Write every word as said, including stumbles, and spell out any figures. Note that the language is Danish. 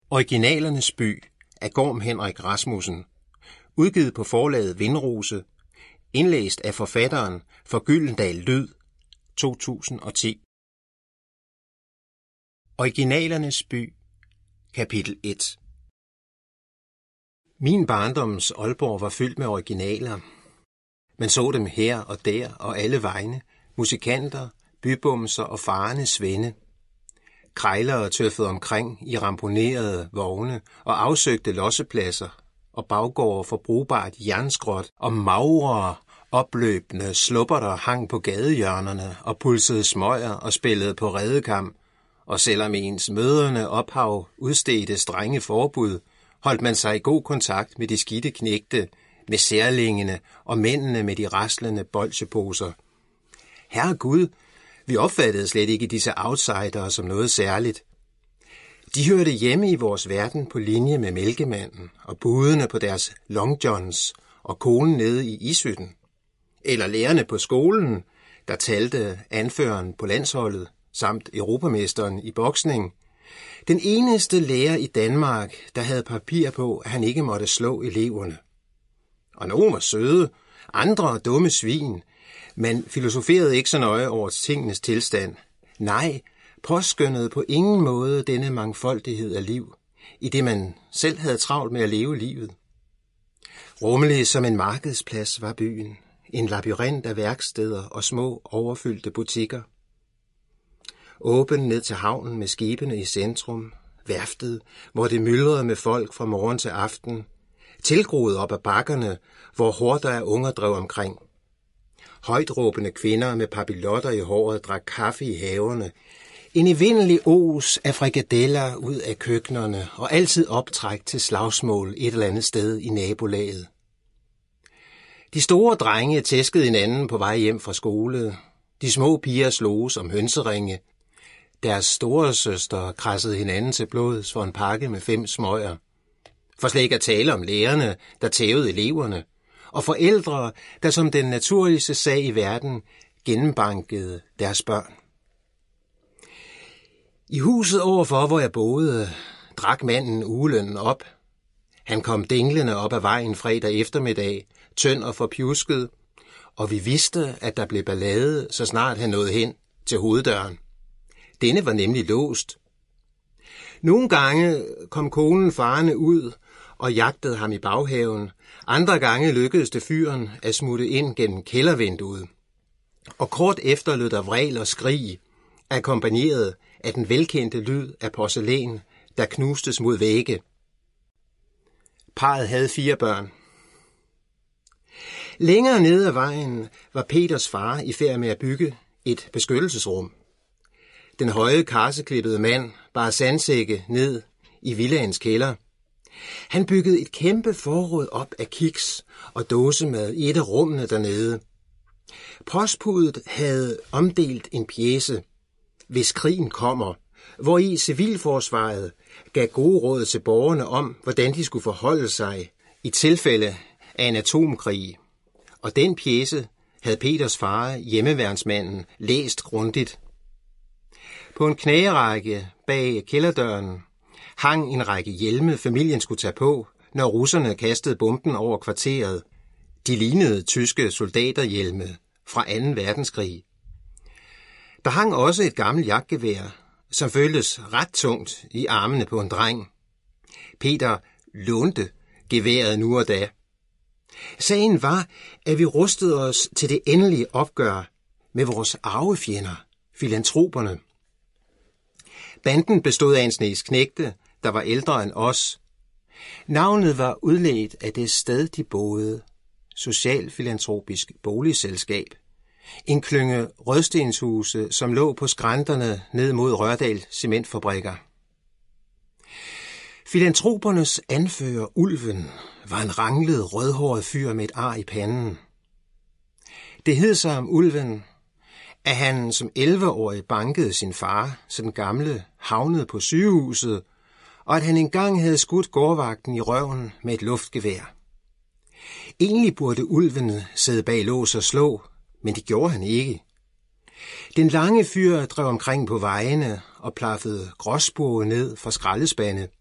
Originalernes by af Gorm Henrik Rasmussen. Udgivet på forlaget Vindrose. Indlæst af forfatteren for Gyldendal Lyd to tusind og ti. Originalernes by. Kapitel et. Min barndoms Aalborg var fyldt med originaler. Man så dem her og der og alle vegne. Musikanter, bybumser og farende svende. Krejlere tøffede omkring i ramponerede vogne og afsøgte lossepladser og baggårde for brugbart jernskrot og magrere, opløbende slupper, der hang på gadehjørnerne og pulsede smøger og spillede på redekam. Og selvom ens møderne ophav udstedte strenge forbud, holdt man sig i god kontakt med de skidte knægte, med særlingene og mændene med de raslende bolsjeposer. Herre Gud, vi opfattede slet ikke disse outsidere som noget særligt. De hørte hjemme i vores verden på linje med mælkemanden og budene på deres long johns og konen nede i ishytten. Eller lærerne på skolen, der talte anføreren på landsholdet, samt europamesteren i boksning. Den eneste lærer i Danmark, der havde papir på, at han ikke måtte slå eleverne. Og nogle var søde, andre dumme svin. Man filosoferede ikke så nøje over tingenes tilstand. Nej, påskønnede på ingen måde denne mangfoldighed af liv, i det man selv havde travlt med at leve livet. Rummelig som en markedsplads var byen, en labyrint af værksteder og små overfyldte butikker. Åben ned til havnen med skibene i centrum, værftet, hvor det myldrede med folk fra morgen til aften, tilgroet op ad bakkerne, hvor horder af unger drev omkring. Højtråbende kvinder med papillotter i håret drak kaffe i haverne, en evindelig os af frikadeller ud af køkkenerne og altid optræk til slagsmål et eller andet sted i nabolaget. De store drenge tæskede hinanden på vej hjem fra skole. De små piger sloges om hønseringe. Deres store søster krassede hinanden til blods for en pakke med fem smøger. For slet ikke at tale om lærerne, der tævede eleverne, og forældre, der som den naturligste sag i verden gennembankede deres børn. I huset overfor, hvor jeg boede, drak manden ugelønnen op. Han kom dinglende op ad vejen fredag eftermiddag, tynd og forpjusket, og vi vidste, at der blev ballade, så snart han nåede hen til hoveddøren. Denne var nemlig låst. Nogle gange kom konen farende ud og jagtede ham i baghaven. Andre gange lykkedes det fyren at smutte ind gennem kældervinduet. Og kort efter lød der vrel og skrig, akkompagneret af den velkendte lyd af porcelæn, der knustes mod vægge. Parret havde fire børn. Længere nede ad vejen var Peters far i færd med at bygge et beskyttelsesrum. Den høje, karseklippede mand bar sandsække ned i villaens kælder. Han byggede et kæmpe forråd op af kiks og dåsemad i et af rummene dernede. Postbudet havde omdelt en pjece, hvis krigen kommer, hvori civilforsvaret gav gode råd til borgerne om, hvordan de skulle forholde sig i tilfælde af en atomkrig. Og den pjece havde Peters far, hjemmeværnsmanden, læst grundigt. På en knagerække bag kælderdøren hang en række hjelme, familien skulle tage på, når russerne kastede bomben over kvarteret. De lignede tyske soldaterhjelme fra anden verdenskrig. Der hang også et gammelt jagtgevær, som føltes ret tungt i armene på en dreng. Peter lånte geværet nu og da. Sagen var, at vi rustede os til det endelige opgør med vores arvefjender, filantroperne. Banden bestod af en snes knægte, der var ældre end os. Navnet var udledt af det sted, de boede, Socialfilantropisk Boligselskab. En klynge rødstenshuse, som lå på skrænterne ned mod Rørdal Cementfabrikker. Filantropernes anfører, Ulven, var en ranglet, rødhåret fyr med et ar i panden. Det hed sig om Ulven, at han som elleve-årig bankede sin far, så den gamle havnede på sygehuset, og at han engang havde skudt gårdvagten i røven med et luftgevær. Egentlig burde Ulven sidde bag lås og slå, men det gjorde han ikke. Den lange fyr drev omkring på vejene og plaffede gråspurve ned fra skraldespande.